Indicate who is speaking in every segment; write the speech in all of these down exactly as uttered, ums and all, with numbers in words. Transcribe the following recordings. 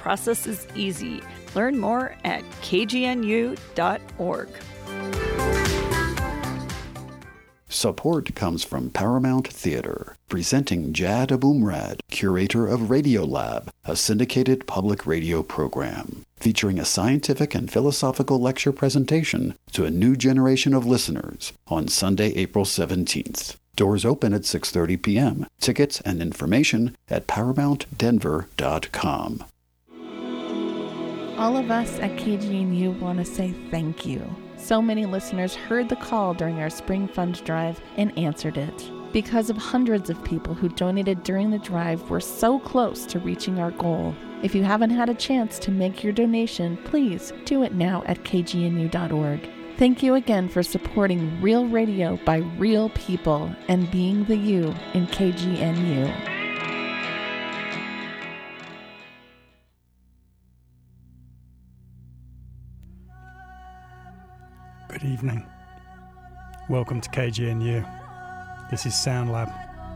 Speaker 1: process is easy. Learn more at k g n u dot org.
Speaker 2: Support comes from Paramount Theater, presenting Jad Abumrad, curator of Radiolab, a syndicated public radio program, featuring a scientific and philosophical lecture presentation to a new generation of listeners on Sunday, April seventeenth. Doors open at six thirty p.m. Tickets and information at paramount denver dot com.
Speaker 3: All of us at K G N U want to say thank you. So many listeners heard the call during our Spring Fund Drive and answered it. Because of hundreds of people who donated during the drive, we're so close to reaching our goal. If you haven't had a chance to make your donation, please do it now at k g n u dot org. Thank you again for supporting real radio by real people and being the you in K G N U.
Speaker 4: Good evening. Welcome to K G N U. This is Sound Lab.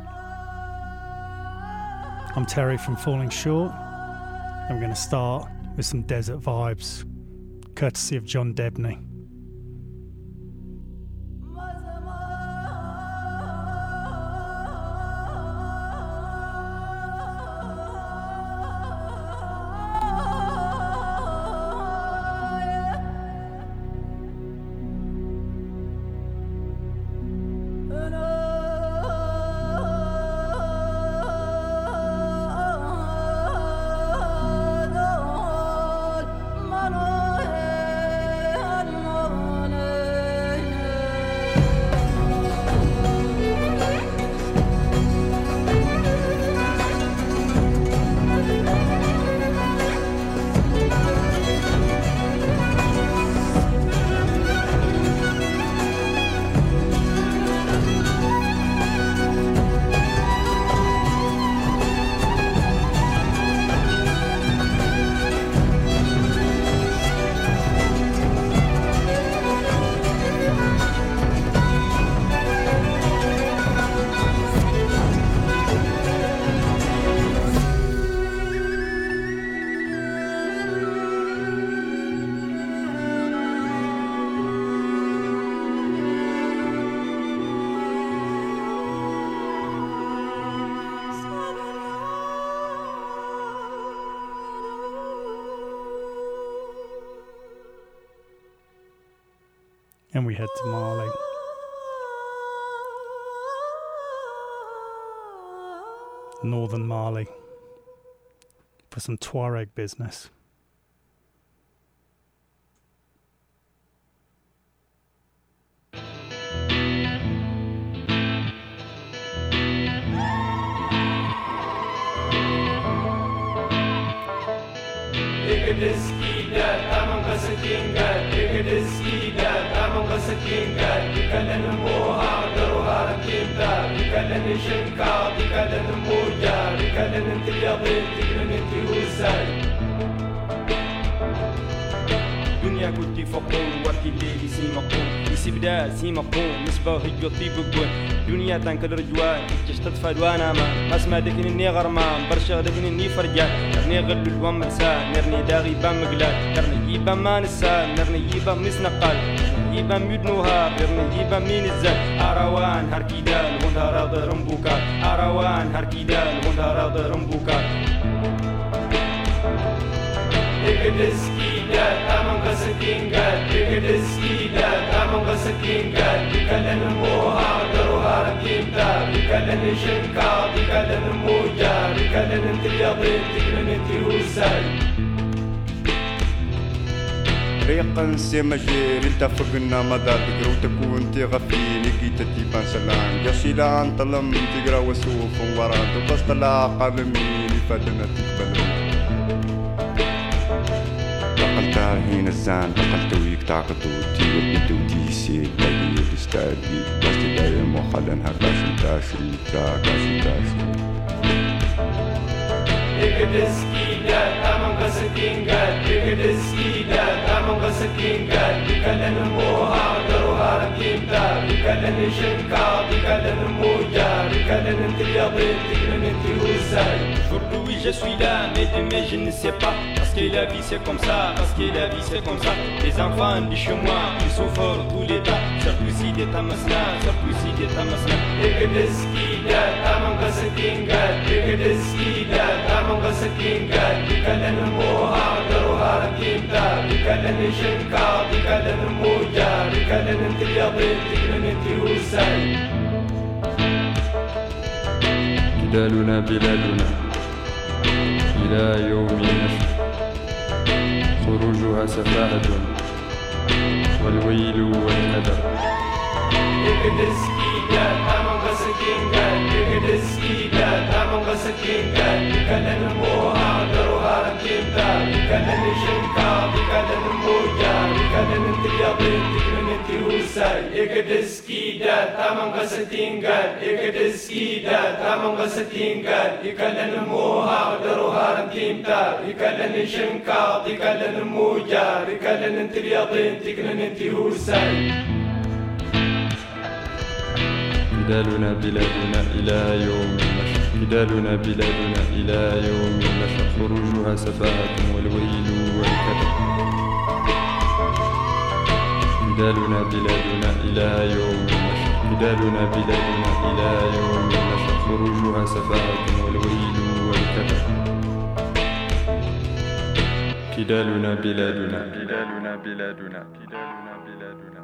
Speaker 4: I'm Terry from Falling Short, and we're going to start with some desert vibes, courtesy of John Debney. And we head to Mali. Northern Mali. For some Tuareg business.
Speaker 5: دنيا كنت فقون وكي ليلي سيمقون يسبدا سيمقون نسبة هجو طيبقون دنيا تنكد رجوان جشتت فدوانا ما اسمع دكن اني غرمان برشا دكن اني فرجان نرني غل الوام مرسان نرني داغي بام مقلال نرني يبا ما نسان نرني يبا مسنقال يبا ميدنوها نرني يبا مين الزان اروان هركيدان وندها راض رمبوكا اروان هركيدان وندها راض رمبوكا Dikadiskida, tamang kasakingan. Dikadiskida, tamang kasakingan. Dikalan moha, daruhara kinta. Dikalan shinka, dikalan moja. Dikalan tiyadin, dikalan tihusan.
Speaker 6: ريقا سيمجير التفقنا مدى تقرا وتكون تغفي لقيت تيبان سلام جاسيلان طلم تقرا وسوف ورا تبسط لا قلمي لفدنا تقبل هين الزان دخلت ويك تعقدو تيو بنتو تيسي تاقي الاستادي باستي دايم وخلنها كاشن تاشي كاشن تاشي
Speaker 5: Dikadiskida, tamang kasakingan. Dikadiskida, tamang kasakingan. Dikalan moha, daruhara kinta. Dikalan shinka, dikalan moja. Dikalan tiyadin, dikalan tihusan. Aujourd'hui je suis là, mais demain je ne sais pas. que la vie c'est comme ça, parce que la vie c'est comme ça. Les enfants de chez moi, ils souffrent tous les temps. Sarkozy de Tamasna, Sarkozy de Tamasna. Ekedeski-da, tamanga sakingal. Ekedeski-da, tamanga sakingal. Bikalan moha, daruhar kimta. Bikalan shinka, bikalan moja. Bikalan intiyadin, bikalan intihusay.
Speaker 7: جدالنا بلادنا إلى يوم النشر خروجها سفاهة والويل والكدر
Speaker 5: Ekedeski-da, tamanga sakingal. Ekedeski-da, tamanga sakingal. Bikalan moha, daruhar kimta. Bikalan shinka, bikalan moja. Bikalan intiyadin, bikalan intihusay. Ekedeski-da, tamanga sakingal. Ekedeski-da, tamanga sakingal. Bikalan moha, daruhar kimta. Bikalan shinka, bikalan moja. Bikalan intiyadin, bikalan intihusay.
Speaker 7: جدالنا بلادنا إلى يوم النشر جدالنا بلادنا إلى يوم النشر خروجها سفاهة والويل والكدر جدالنا بلادنا إلى يوم النشر جدالنا بلادنا إلى يوم النشر خروجها سفاهة والويل والكدر جدالنا بلادنا جدالنا بلادنا جدالنا بلادنا.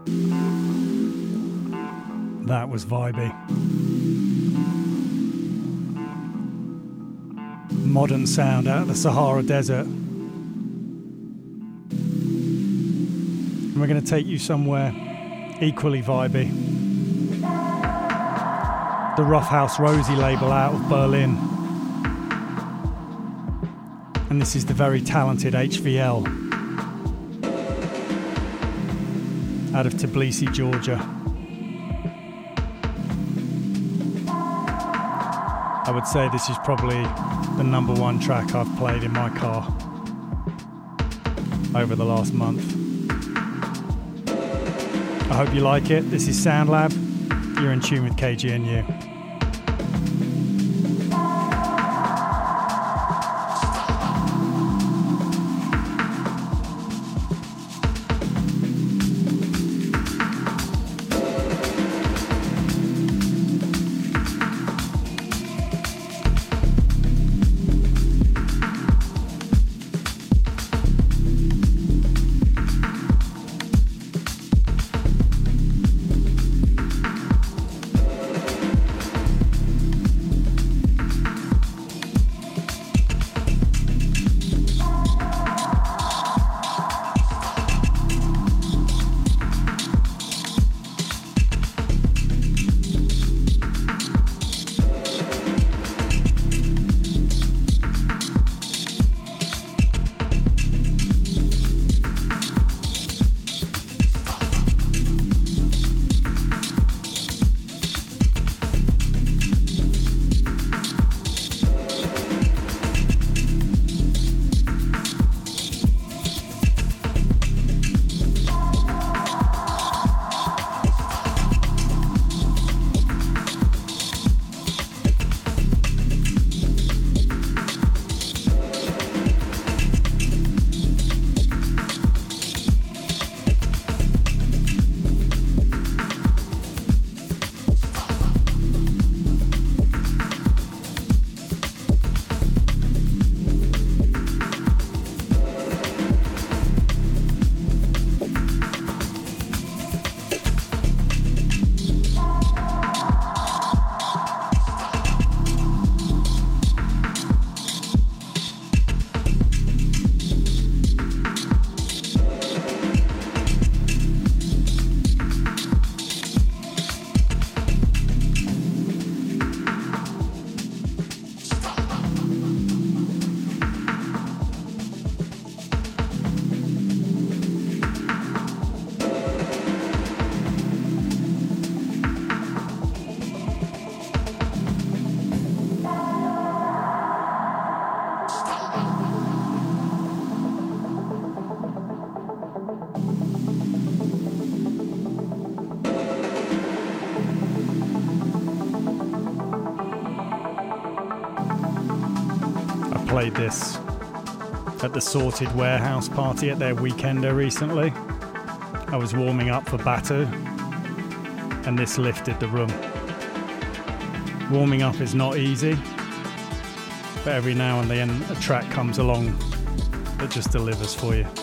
Speaker 4: That was vibey. Modern sound out of the Sahara Desert. And we're going to take you somewhere equally vibey. The Rough House Rosie label out of Berlin. And this is the very talented H V L out of Tbilisi, Georgia. I would say this is probably the number one track I've played in my car over the last month. I hope you like it. This is SoundLab. You're in tune with K G N U. played this at the Sorted Warehouse party at their weekender recently. I was warming up for Batu, and this lifted the room. Warming up is not easy, but every now and then a track comes along that just delivers for you.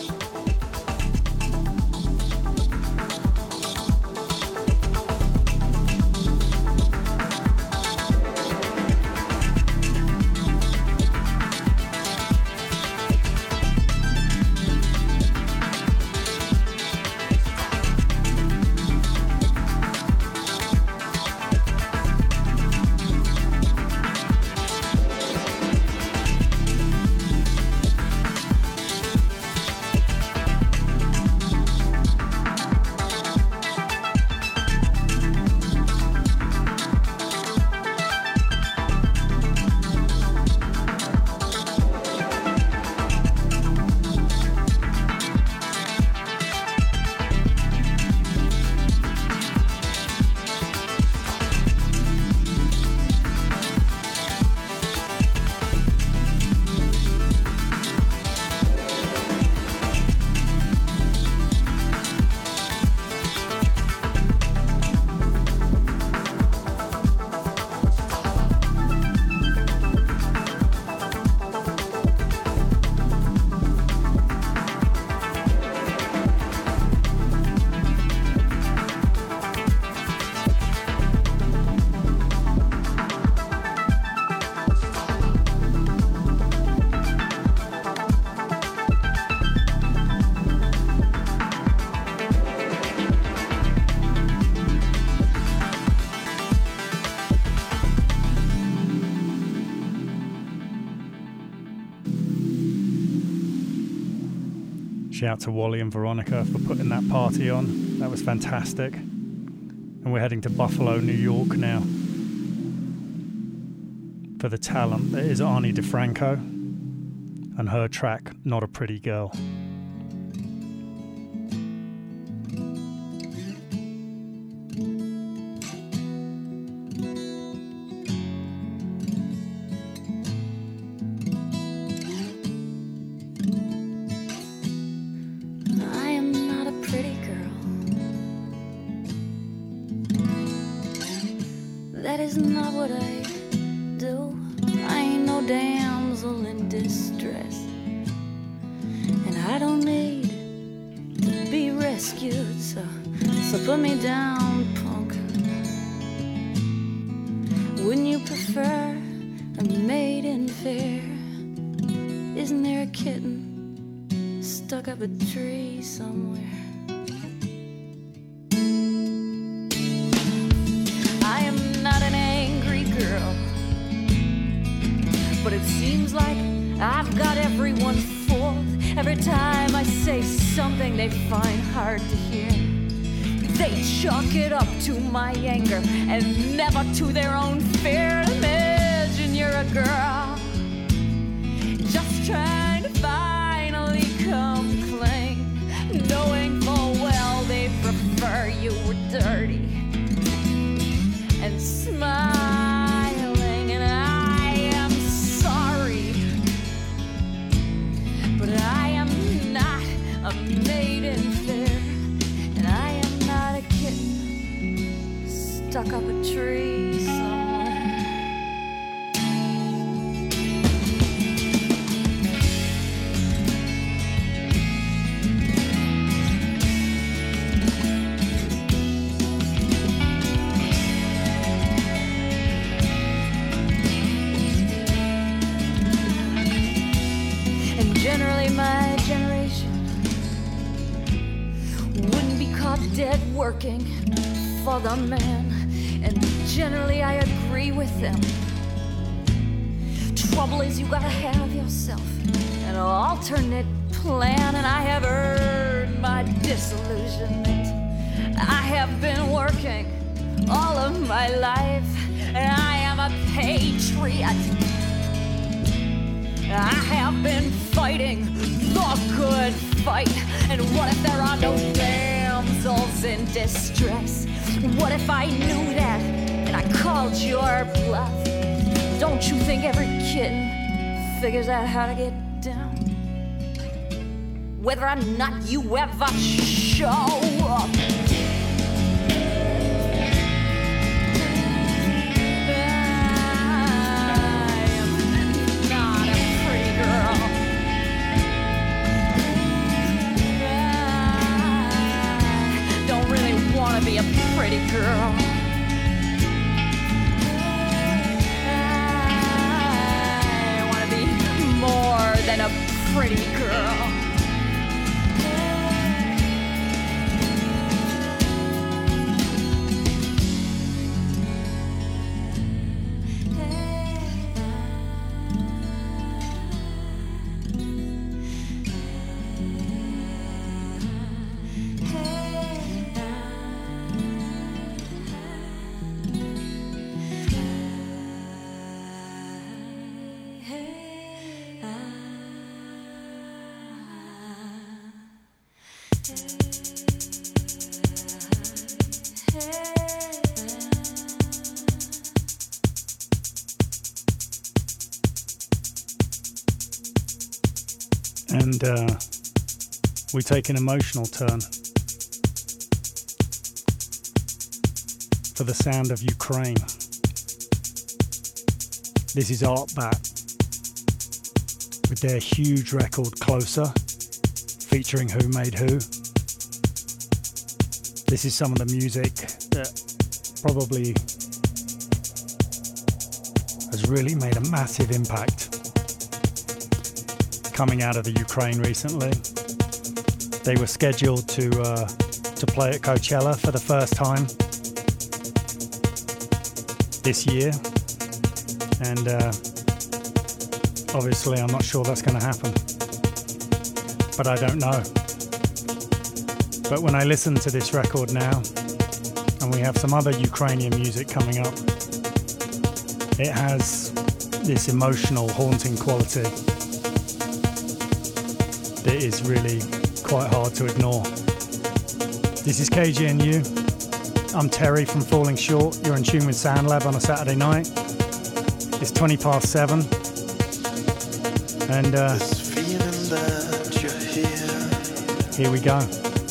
Speaker 4: Shout out to Wally and Veronica for putting that party on. That was fantastic. And we're heading to Buffalo, New York now for the talent that is Arnie DeFranco and her track, Not a Pretty Girl.
Speaker 8: To my anger and never to their own fear. Imagine you're a girl just trying to finally come clean, knowing full well they prefer you were dirty and smiling. And I am sorry, but I am not a maiden fair, and I am not a kitten stuck up a tree somewhere. And generally my generation wouldn't be caught dead working for the man. And generally I agree with them. Trouble is you gotta have yourself an alternate plan, and I have earned my disillusionment. I have been working all of my life, and I am a patriot. I have been fighting the good fight, and what if there are no damsels in distress? What if I knew that and I called your bluff? Don't you think every kitten figures out how to get down? whether or not you ever show up. Be a pretty girl. I wanna be more than a pretty girl.
Speaker 4: And uh, we take an emotional turn for the sound of Ukraine. This is Artbat with their huge record Closer, featuring Who Made Who. This is some of the music that probably has really made a massive impact coming out of the Ukraine recently. They were scheduled to uh, to play at Coachella for the first time this year, and uh, obviously I'm not sure that's going to happen, but I don't know. But when I listen to this record now, and we have some other Ukrainian music coming up, it has this emotional, haunting quality that is really quite hard to ignore. This is K G N U. I'm Terry from Falling Short. You're in tune with Sound Lab on a Saturday night. It's twenty past seven. And uh, here we go.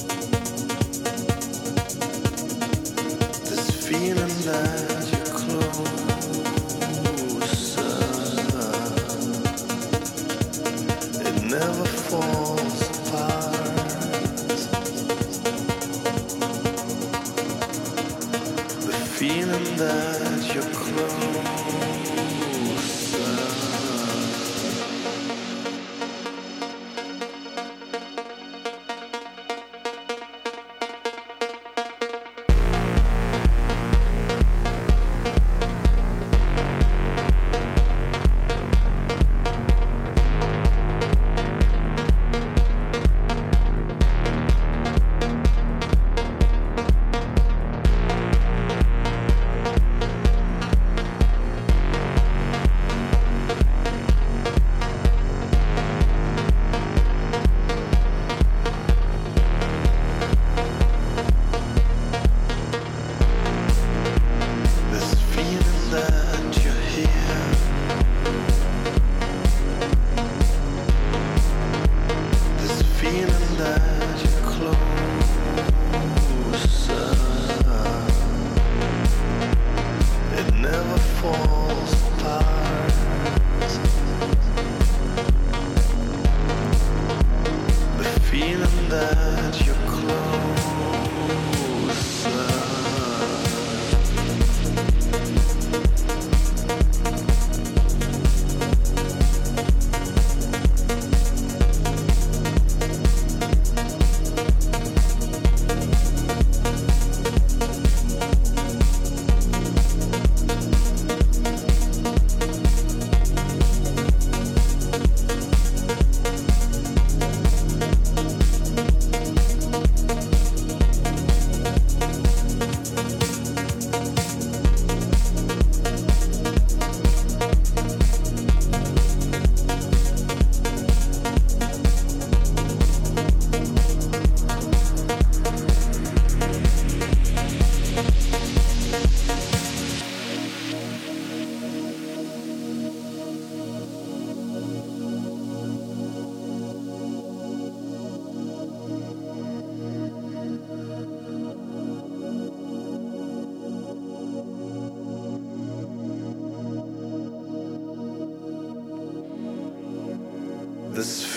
Speaker 9: This feeling that you're closer, it never falls apart. The feeling that you're closer.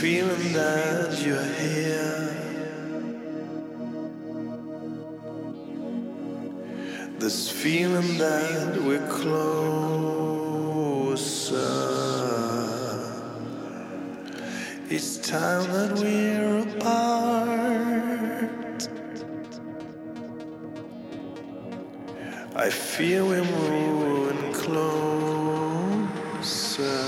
Speaker 9: feeling that you're here. This feeling that we're closer. It's time that we're apart. I feel we're moving closer.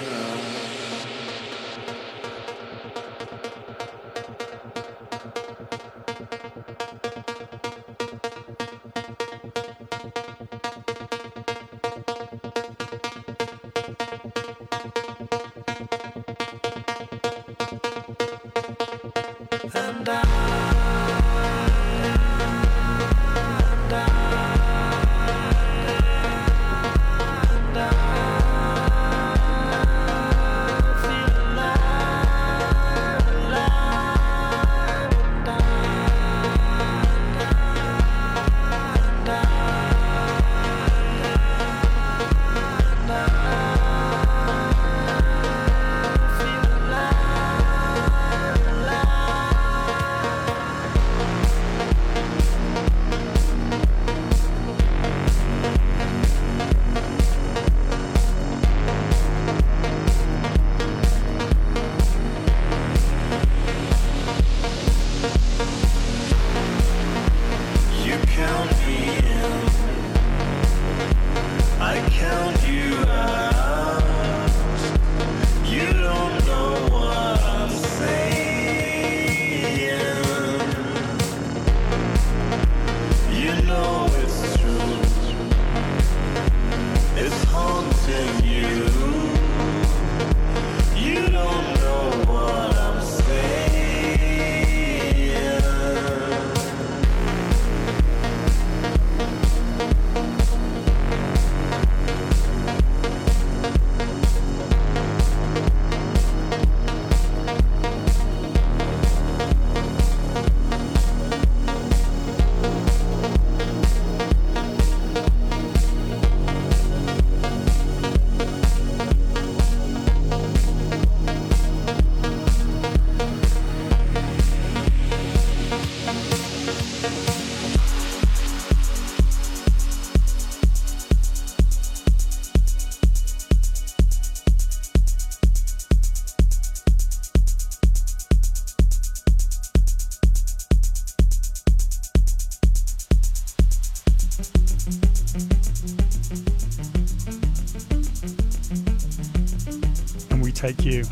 Speaker 4: Take you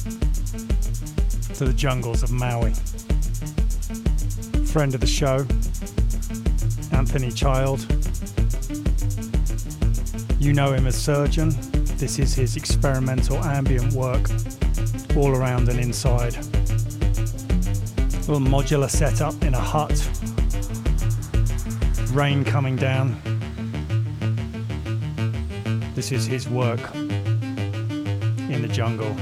Speaker 4: to the jungles of Maui. Friend of the show, Anthony Child. You know him as Surgeon. This is his experimental ambient work, all around and inside. Little modular setup in a hut. Rain coming down. This is his work in the jungle.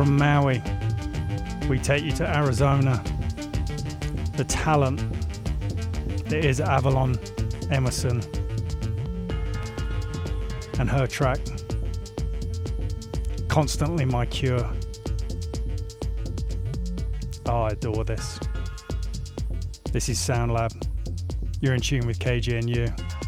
Speaker 4: From Maui, we take you to Arizona. The talent that is Avalon Emerson and her track, Constantly My Cure. Oh, I adore this. This is Sound Lab. You're in tune with K G N U.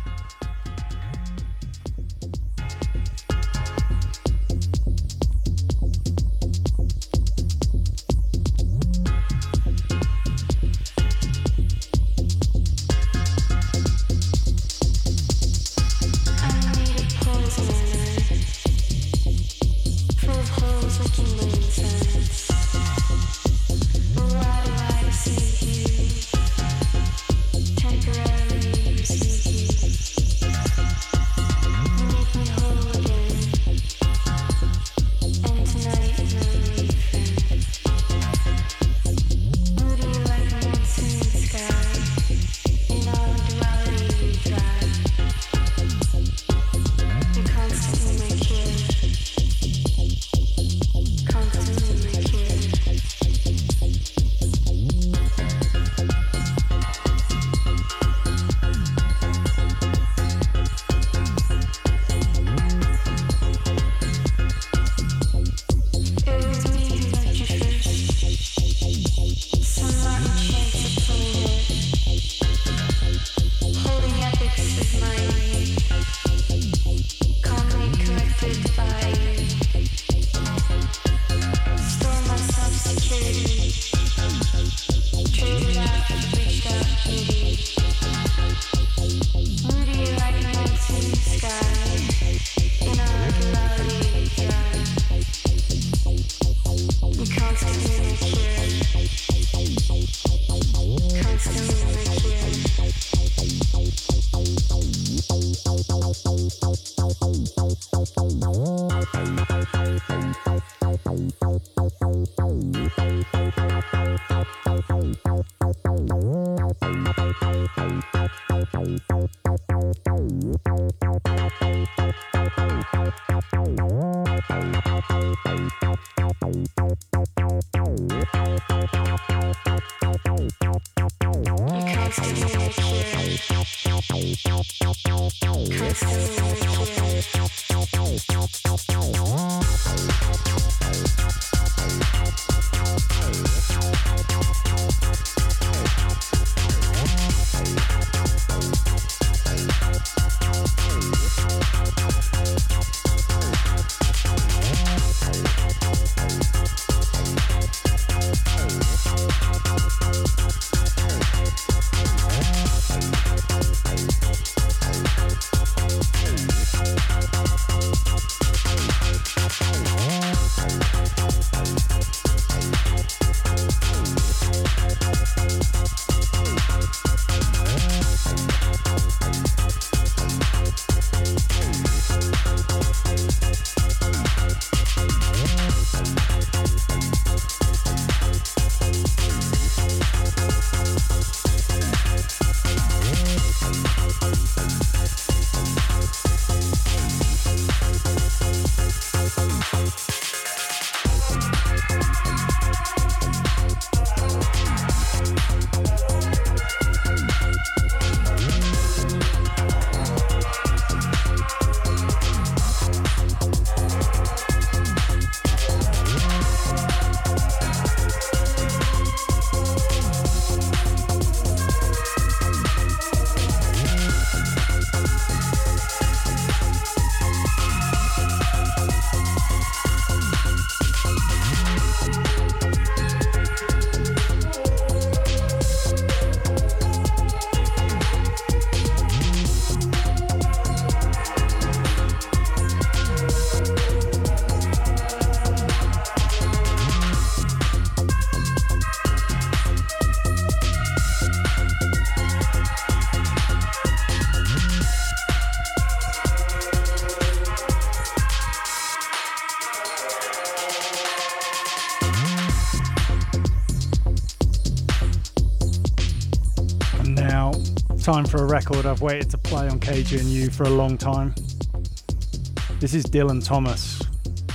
Speaker 4: Time for a record I've waited to play on K G N U for a long time. This is Dylan Thomas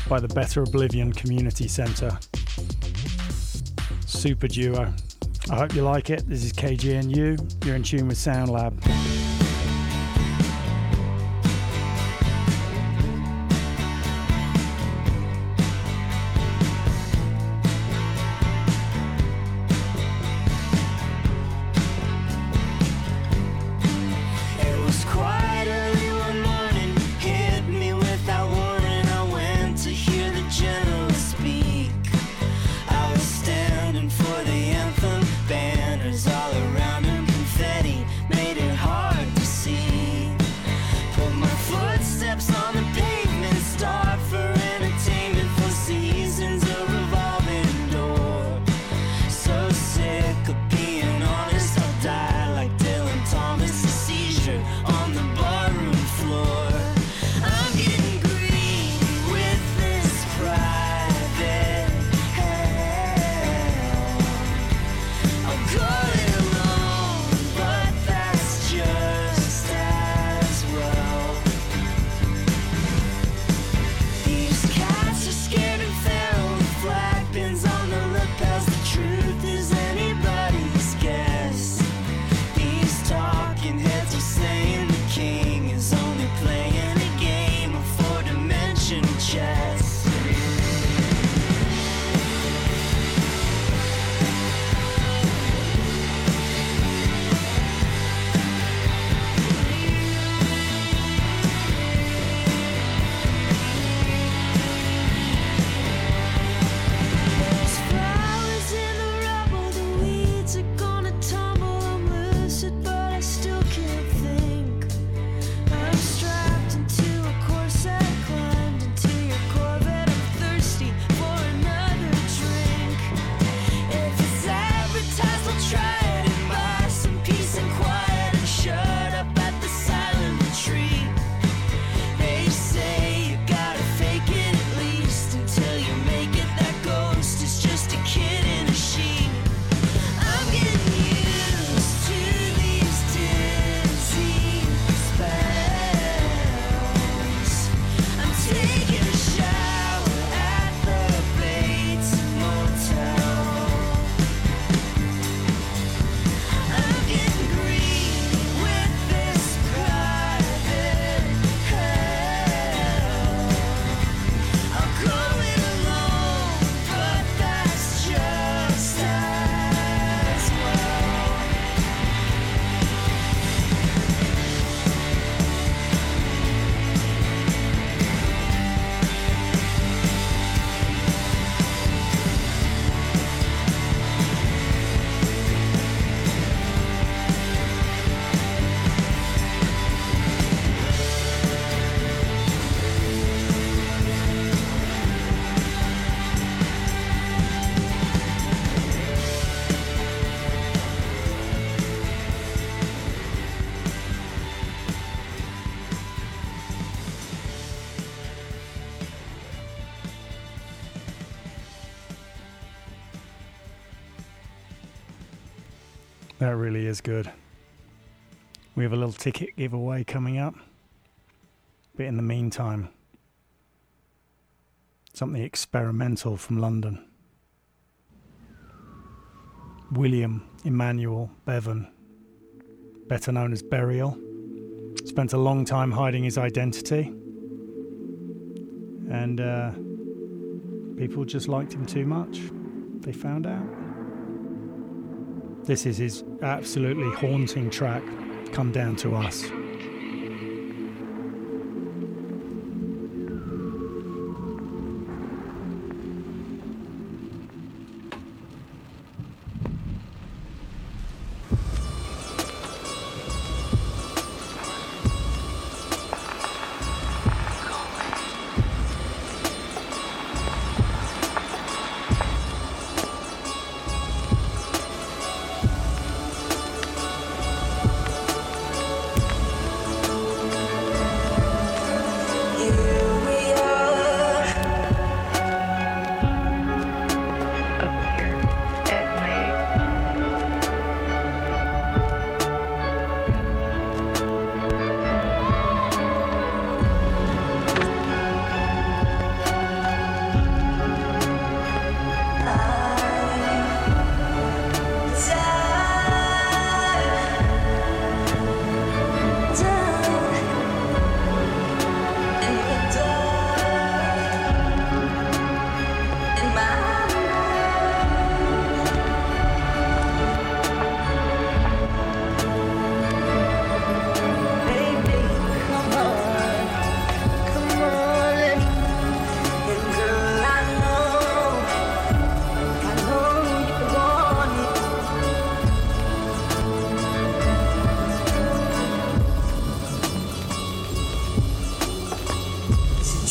Speaker 4: by the Better Oblivion Community Centre. Super duo. I hope you like it. This is K G N U. You're in tune with Sound Lab. That really is good. We have a little ticket giveaway coming up. But in the meantime, something experimental from London. William Emmanuel Bevan, better known as Burial, spent a long time hiding his identity. And uh, people just liked him too much. They found out. This is his absolutely haunting track, Come Down to Us.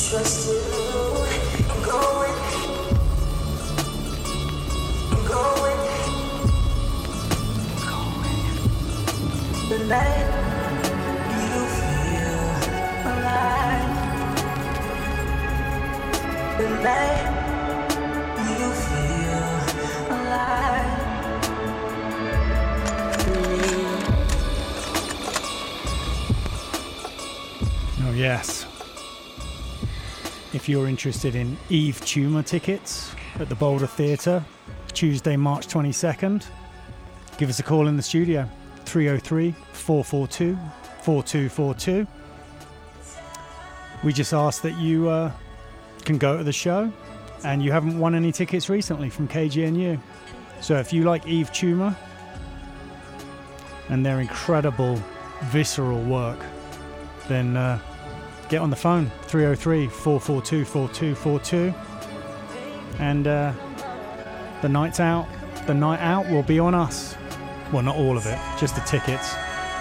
Speaker 10: trust you. I'm going, I'm going, going. The night you feel alive. The night you feel alive.
Speaker 4: Oh yes. If you're interested in Eve Tumor tickets at the Boulder Theatre, Tuesday, March twenty-second, give us a call in the studio, three oh three, four four two, four two four two. We just ask that you uh, can go to the show and you haven't won any tickets recently from K G N U. So if you like Eve Tumor and their incredible visceral work, then uh, get on the phone, three oh three, four four two, four two four two. And uh, the night's out, the night out will be on us. Well, not all of it, just the tickets.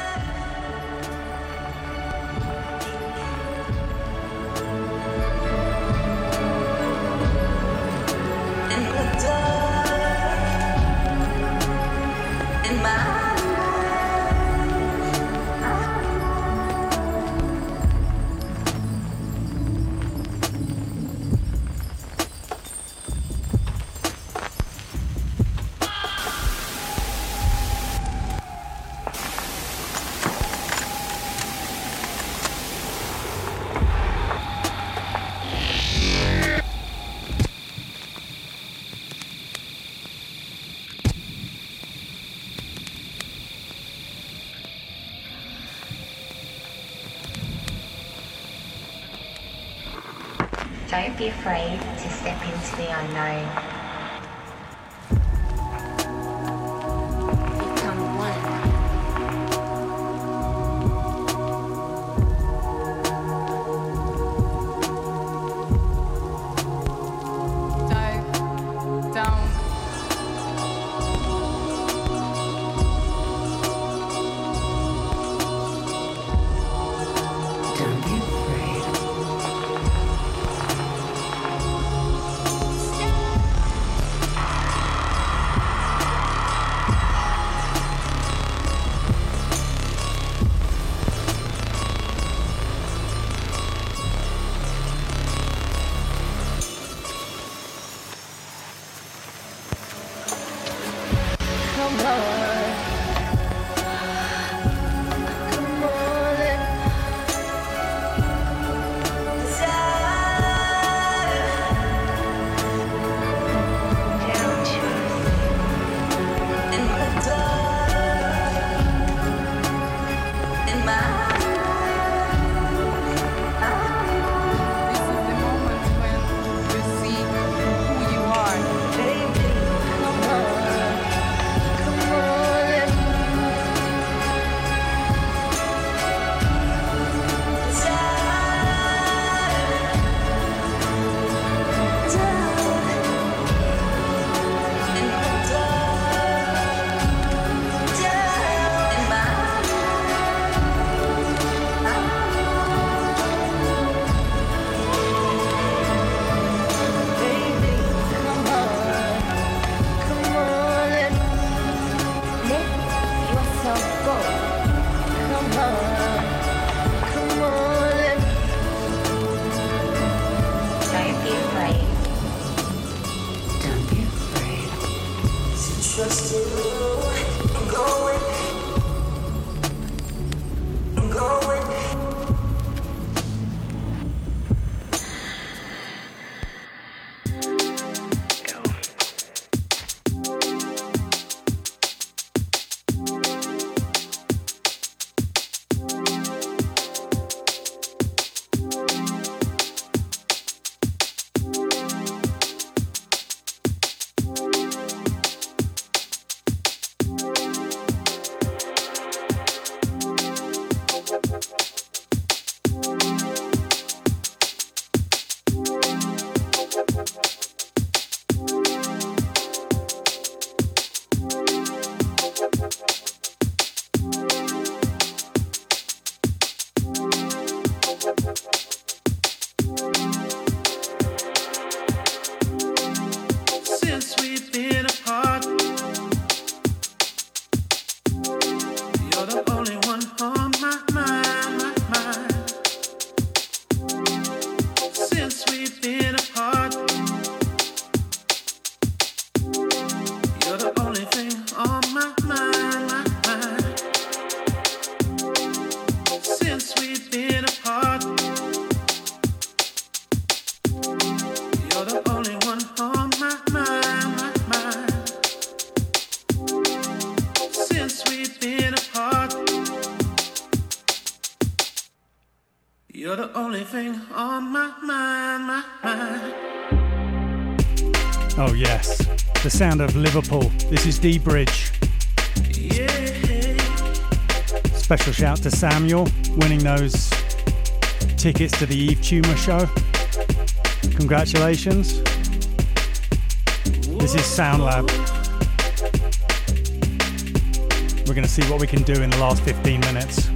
Speaker 11: Don't be afraid to step into the unknown. Become one.
Speaker 12: Dive down.
Speaker 10: Don't be afraid.
Speaker 12: we've been apart, you're the only one on my mind, my mind. Since we've been apart, you're the only thing on my mind, my mind.
Speaker 4: Oh yes, the sound of Liverpool. This is D Bridge.
Speaker 12: Yeah.
Speaker 4: Special shout to Samuel, winning those tickets to the Eve Tumor show. Congratulations. This is Sound Lab. We're going to see what we can do in the last fifteen minutes.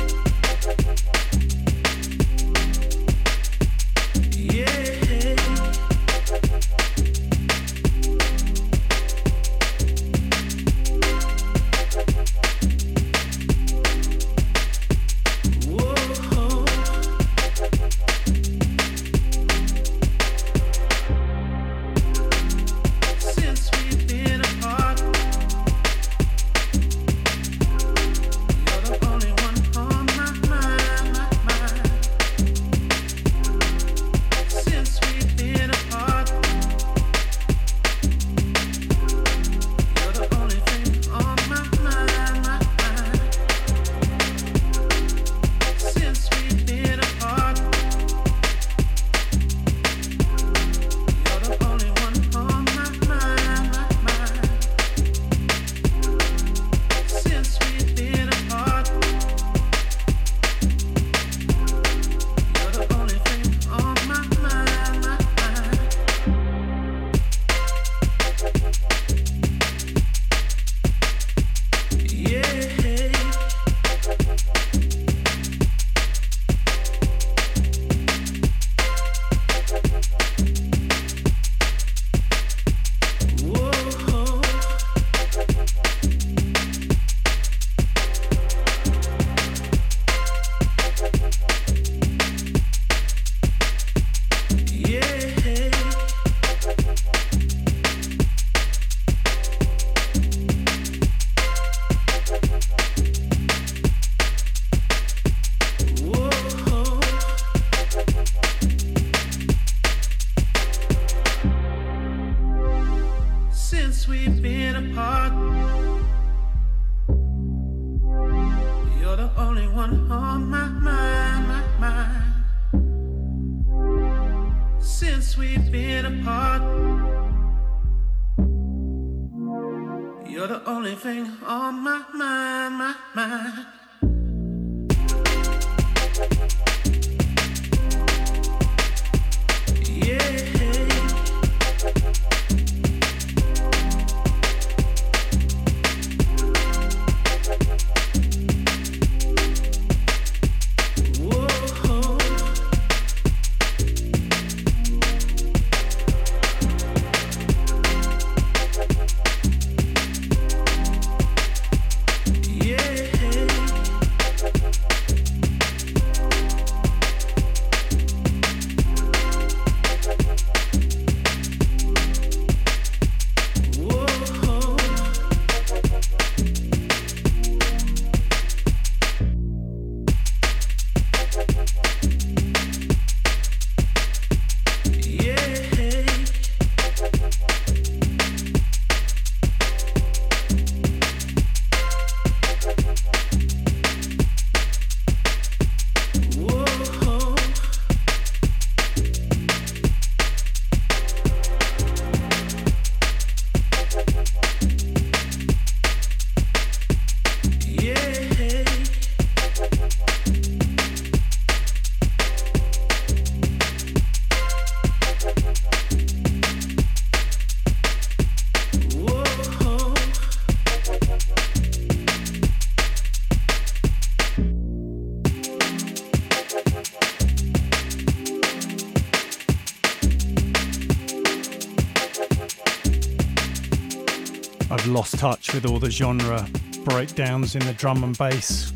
Speaker 4: Lost touch with all the genre breakdowns in the drum and bass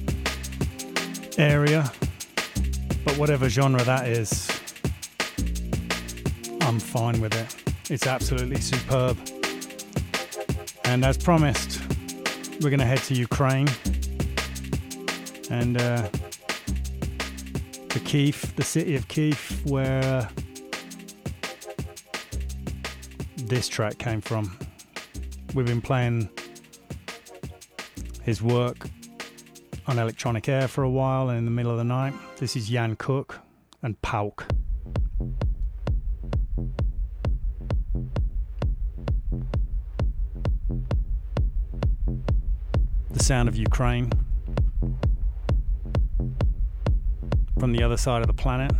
Speaker 4: area, but whatever genre that is, I'm fine with it. It's absolutely superb. And as promised, we're going to head to Ukraine and uh, to Kiev, the city of Kiev, where this track came from. We've been playing his work on Electronic Air for a while, and in the middle of the night, this is Jan Cook and Pauk. The sound of Ukraine from the other side of the planet.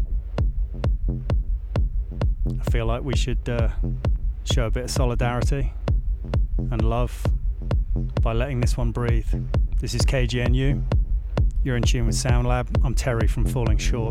Speaker 4: I feel like we should uh, show a bit of solidarity and love by letting this one breathe. This is K G N U. You're in tune with Sound Lab. I'm Terry from Falling Short.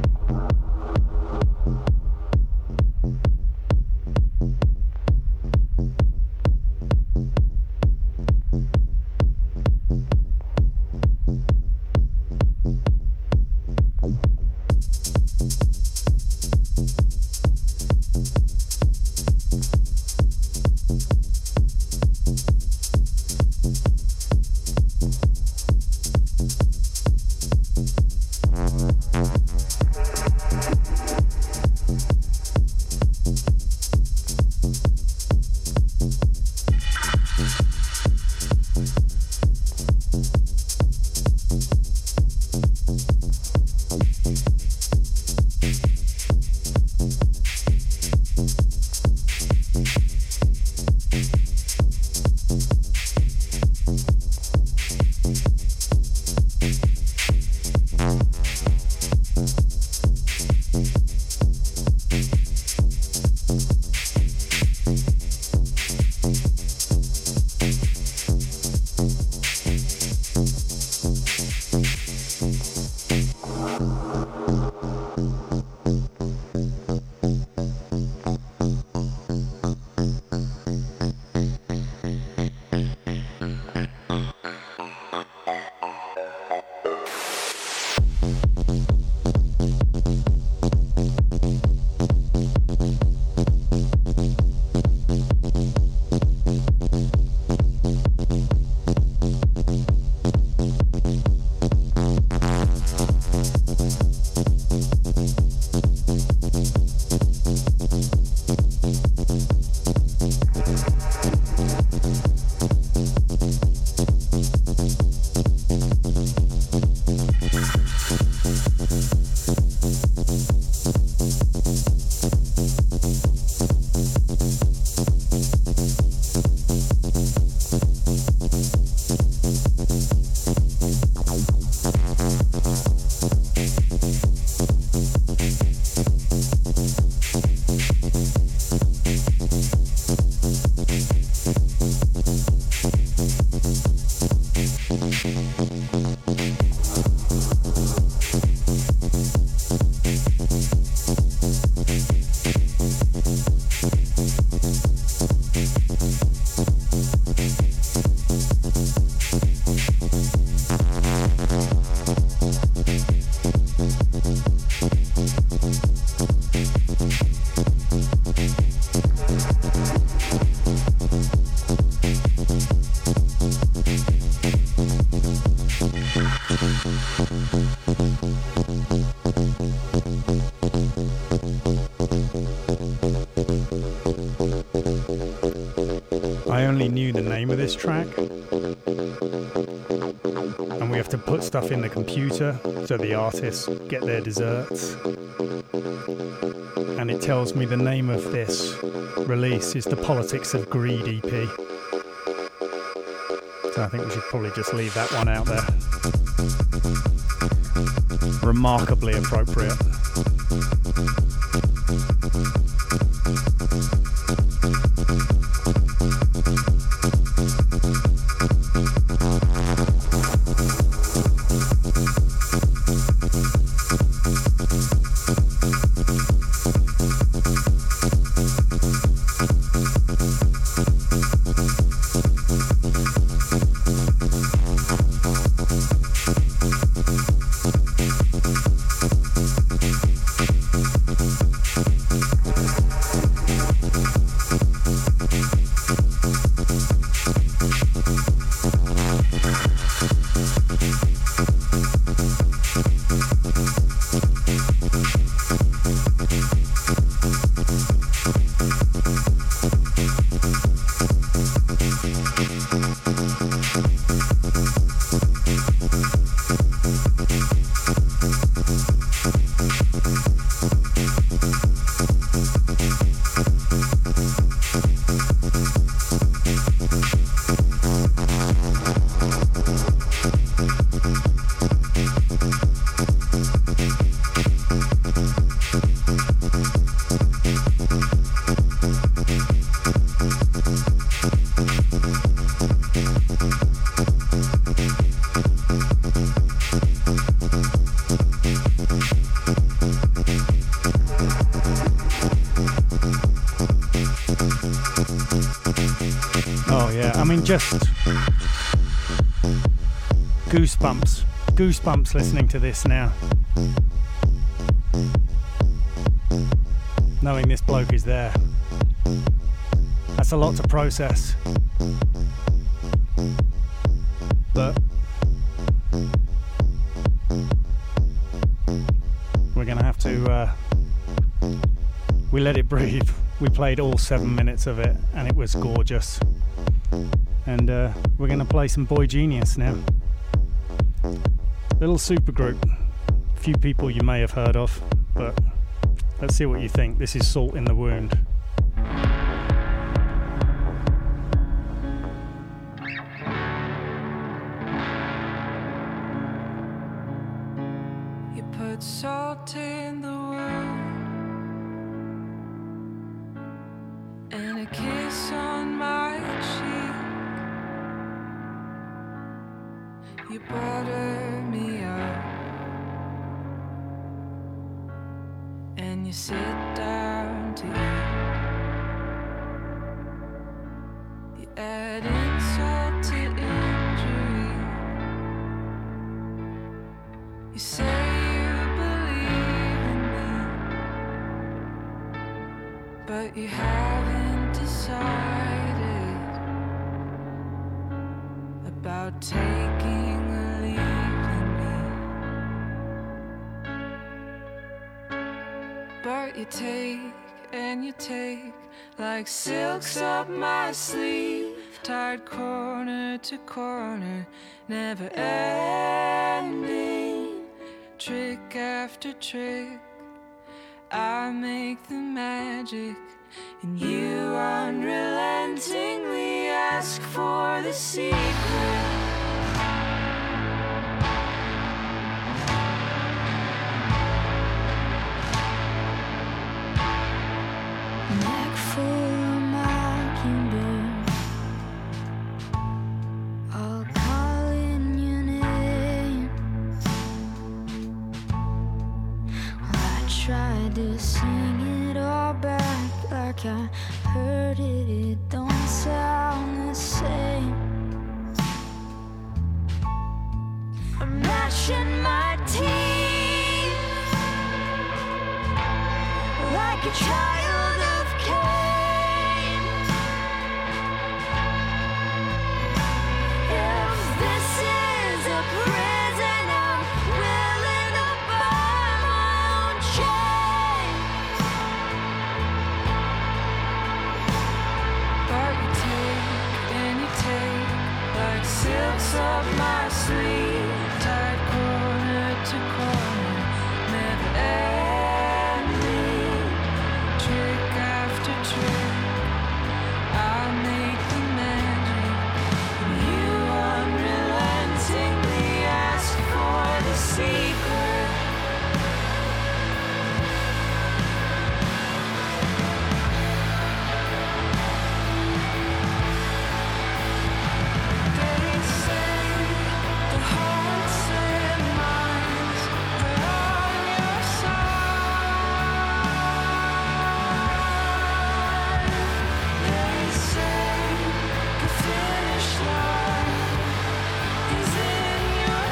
Speaker 4: I only knew the name of this track, and we have to put stuff in the computer so the artists get their desserts, and it tells me the name of this release is the Politics of Greed E P, so I think we should probably just leave that one out there. Remarkably appropriate. Yeah, I mean, just goosebumps. Goosebumps listening to this now. Knowing this bloke is there. That's a lot to process. But we're going to have to... Uh, we let it breathe. We played all seven minutes of it, and it was gorgeous. And uh, we're going to play some boygenius now. Little supergroup. A few people you may have heard of, but let's see what you think. This is Salt in the Wound.
Speaker 13: You put salt in the wound and a kiss on my cheek. You butter me up and you sit down to eat. You add insult to injury. You say you believe in me, but you haven't decided about taking or leaving me. But you take and you take like silks up my sleeve, tied corner to corner, never ending. Trick after trick, I make the magic, and you unrelentingly ask for the secret. Neck full of mockingbird, all calling your name. Well, I tried to sing it all back like I heard it, it don't sound the same. I'm gnashing my teeth like a child of Cain. If this is a prison, I'm willing to buy my own chain. But you take and you take like silks up my sleeve, tied corner to corner, never ending. Trick after trick, I make the magic, and you unrelentingly ask for the secret. They say the hearts and minds are on your side. They say the finish line is in your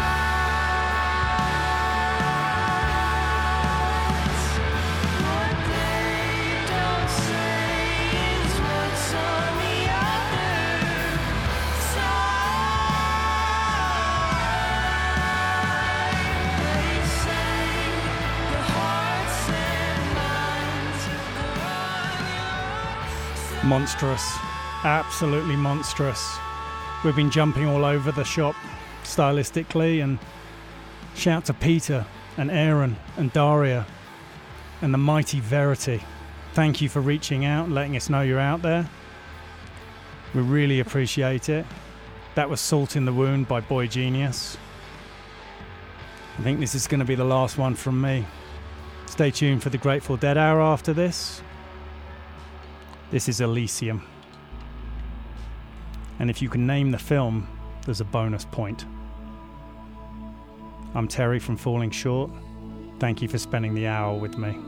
Speaker 13: sights. What they don't say is what's on the other side. They say the hearts and minds are on your
Speaker 4: Monstrous. Absolutely monstrous. We've been jumping all over the shop stylistically, and shout to Peter and Aaron and Daria and the mighty Verity. Thank you for reaching out and letting us know you're out there. We really appreciate it. That was Salt in the Wound by boygenius. I think this is going to be the last one from me. Stay tuned for the Grateful Dead hour after this. This is Elysium. And if you can name the film, there's a bonus point. I'm Terry from Falling Short. Thank you for spending the hour with me.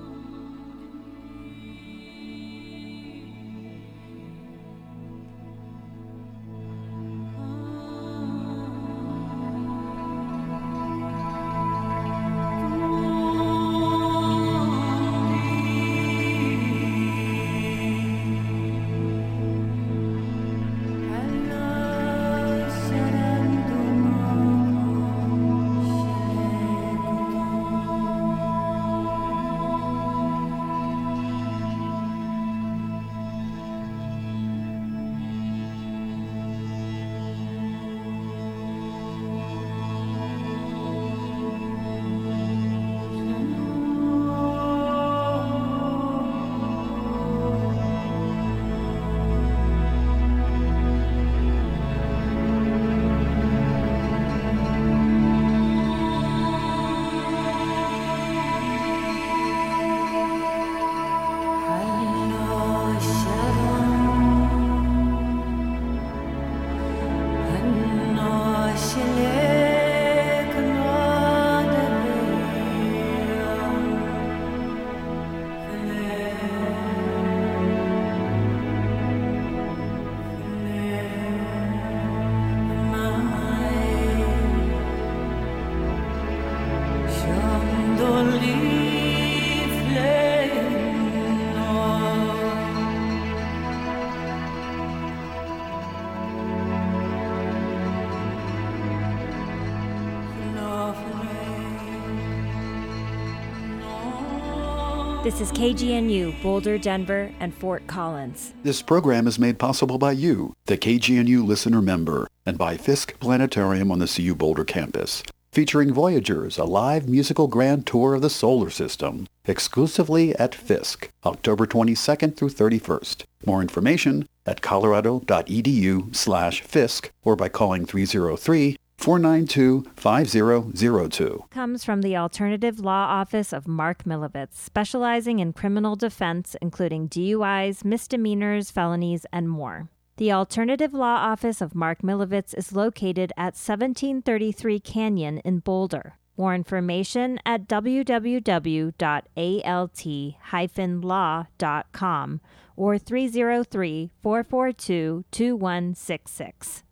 Speaker 14: This is K G N U, Boulder, Denver, and Fort Collins.
Speaker 2: This program is made possible by you, the K G N U listener member, and by Fisk Planetarium on the C U Boulder campus, featuring Voyagers, a live musical grand tour of the solar system, exclusively at Fisk, October twenty-second through thirty-first. More information at colorado.edu slash Fisk or by calling three oh three, four nine two, five oh oh two.
Speaker 14: Comes from the Alternative Law Office of Mark Milovitz, specializing in criminal defense, including D U Is, misdemeanors, felonies, and more. The Alternative Law Office of Mark Milovitz is located at seventeen thirty-three Canyon in Boulder. More information at w w w dot a l t dash law dot com or three oh three, four four two, two one six six.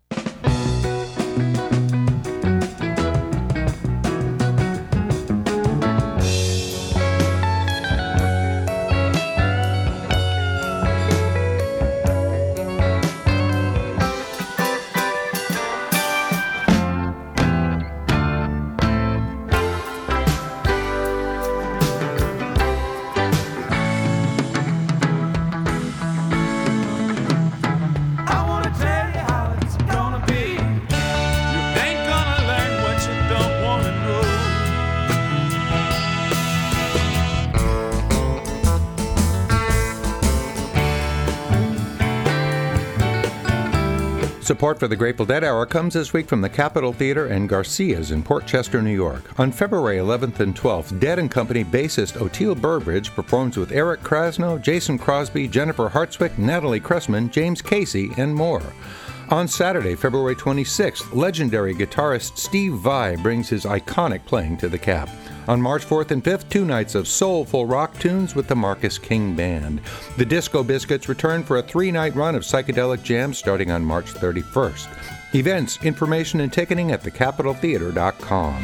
Speaker 15: Support for the Grateful Dead Hour comes this week from the Capitol Theater and Garcia's in Port Chester, New York. On February eleventh and twelfth, Dead and Company bassist Oteil Burbridge performs with Eric Krasno, Jason Crosby, Jennifer Hartswick, Natalie Cressman, James Casey, and more. On Saturday, February twenty-sixth, legendary guitarist Steve Vai brings his iconic playing to the Cap. On March fourth and fifth, two nights of soulful rock tunes with the Marcus King Band. The Disco Biscuits return for a three-night run of psychedelic jams starting on March thirty-first. Events, information, and ticketing at the capitol theater dot com.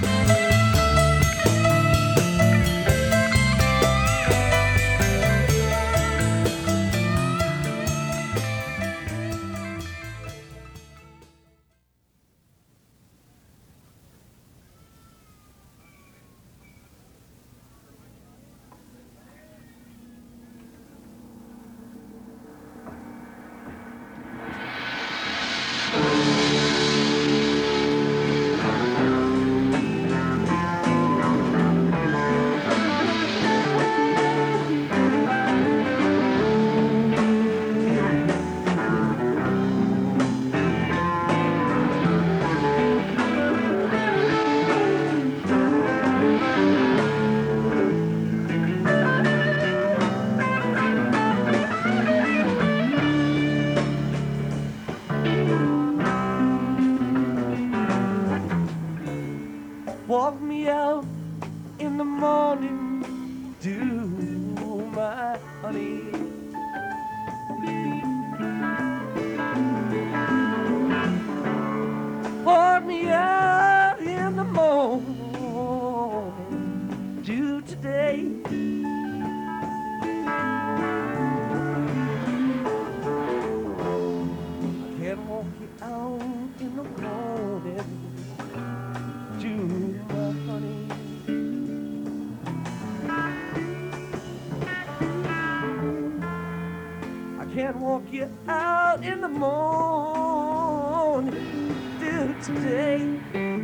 Speaker 10: Walk me out in the morning, do my honey. Walk me out in the morning, do today. I can't walk you out in the morning, do my honey. I can't walk you out in the morning, do today.